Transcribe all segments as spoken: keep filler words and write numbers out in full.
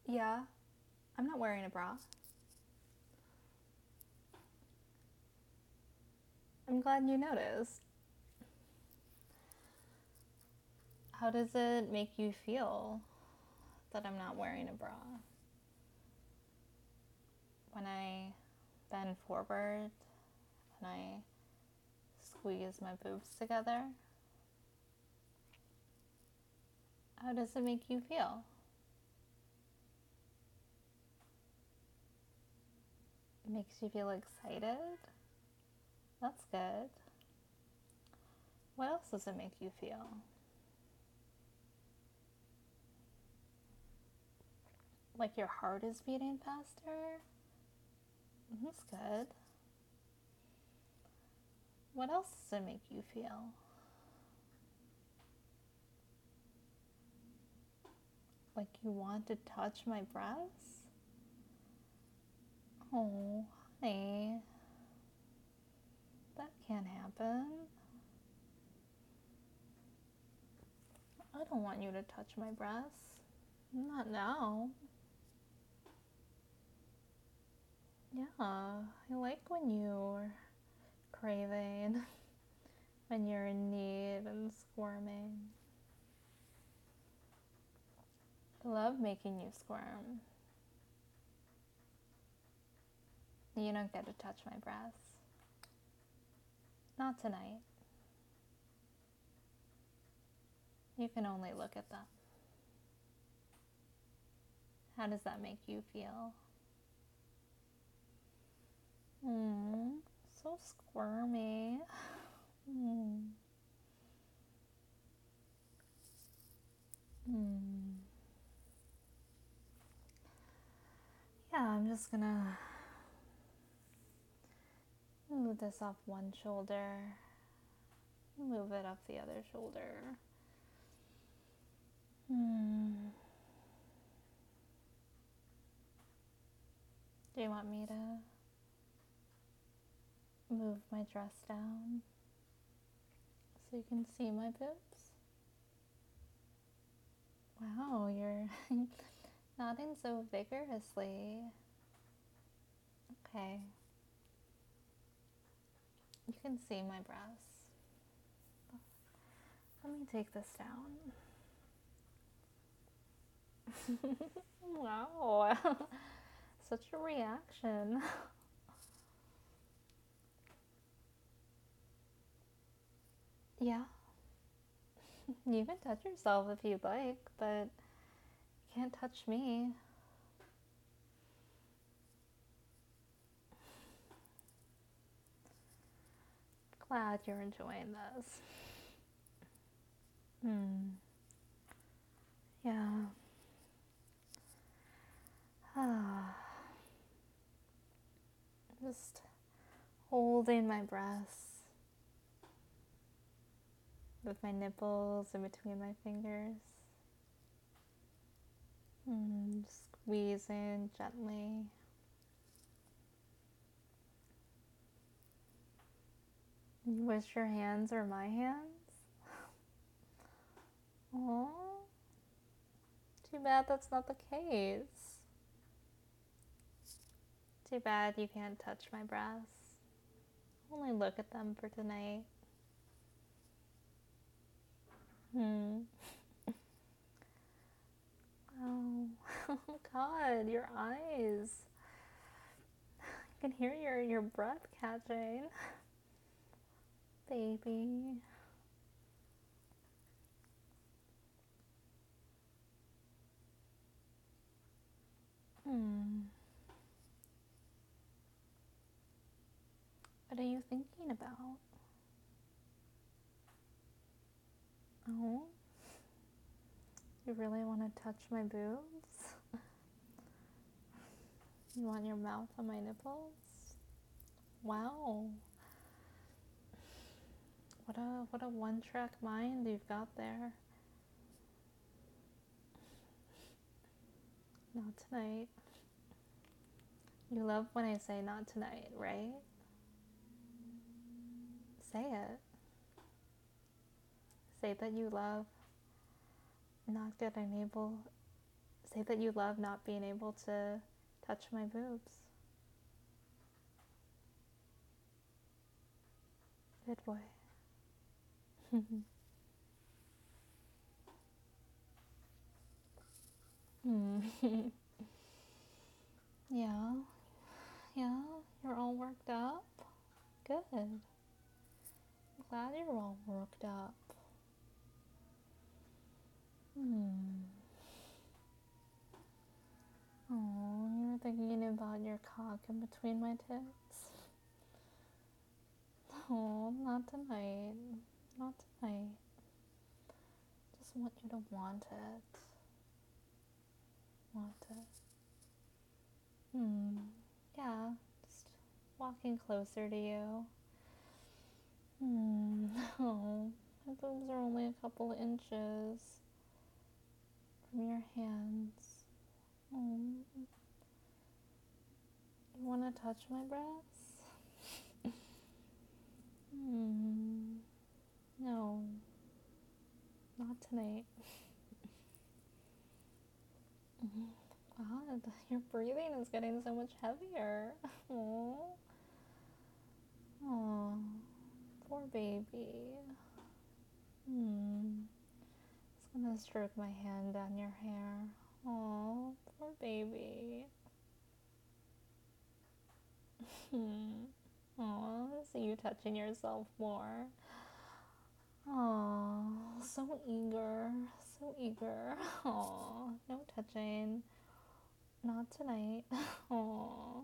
Yeah, I'm not wearing a bra. I'm glad you noticed. How does it make you feel that I'm not wearing a bra? When I bend forward and I squeeze my boobs together, how does it make you feel? It makes you feel excited? That's good. What else does it make you feel? Like your heart is beating faster? That's good. What else does it make you feel? Like you want to touch my breasts? Oh, honey, that can't happen. I don't want you to touch my breasts. Not now. Yeah, I like when you're craving, when you're in need and squirming. I love making you squirm. You don't get to touch my breasts. Not tonight. You can only look at them. How does that make you feel? Hmm, so squirmy. Hmm. Hmm. Yeah, I'm just gonna move this off one shoulder, move it up the other shoulder. Hmm. Do you want me to move my dress down so you can see my boobs? Wow, you're nodding so vigorously. Okay. You can see my breasts. Let me take this down. Wow. Such a reaction. Yeah. You can touch yourself if you'd like, but you can't touch me. Glad you're enjoying this. Hmm. Yeah. Ah. Just holding my breasts with my nipples in between my fingers. Hmm. Squeezing gently. You wish your hands were my hands? Oh, too bad that's not the case. Too bad you can't touch my breasts. Only look at them for tonight. Hmm. Oh, oh God, your eyes. I can hear your, your breath catching. Baby. Hmm. What are you thinking about? Oh, you really want to touch my boobs? You want your mouth on my nipples? Wow. What a what a one-track mind you've got there. Not tonight. You love when I say not tonight, right? Say it. Say that you love not getting able. Say that you love not being able to touch my boobs. Good boy. Hmm. Yeah. Yeah. You're all worked up. Good. I'm glad you're all worked up. Hmm. Oh, you're thinking about your cock in between my tits. Oh, not tonight. Not tonight. Just want you to want it. Want it. Hmm. Yeah. Just walking closer to you. Hmm. Oh, my boobs are only a couple inches from your hands. Oh. You want to touch my breasts? Hmm. No. Not tonight. God, your breathing is getting so much heavier. Oh. Oh. Poor baby. Hmm. Just gonna stroke my hand down your hair. Oh, poor baby. Hmm. Oh, I see you touching yourself more. Oh, so eager, so eager. Oh, no touching. Not tonight. Oh.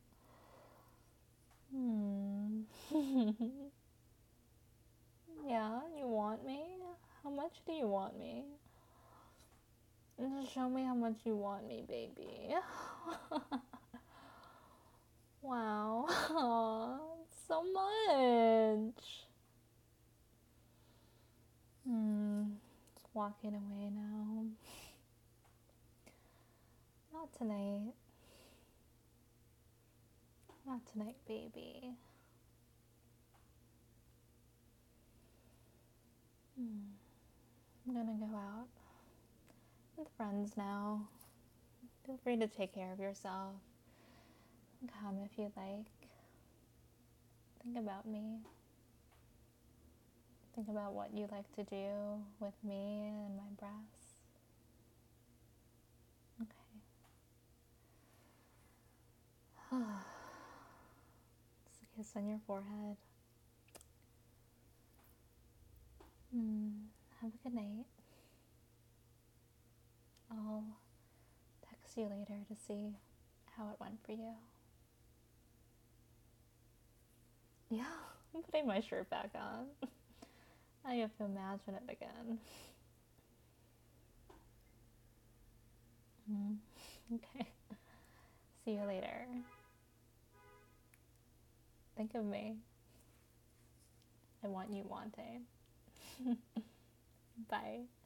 Hmm. Yeah, you want me? How much do you want me? Just show me how much you want me, baby. Wow. Aw, so much. Hmm. Just walking away now. Not tonight. Not tonight, baby. Hmm. I'm gonna go out with friends now. Feel free to take care of yourself. Come if you like. Think about me. Think about what you like to do with me and my breasts. Okay. Just a kiss on your forehead. Hmm. Have a good night. I'll text you later to see how it went for you. Yeah, I'm putting my shirt back on. I have to imagine it again. Mm. Okay. See you later. Think of me. I want you wanting. Bye.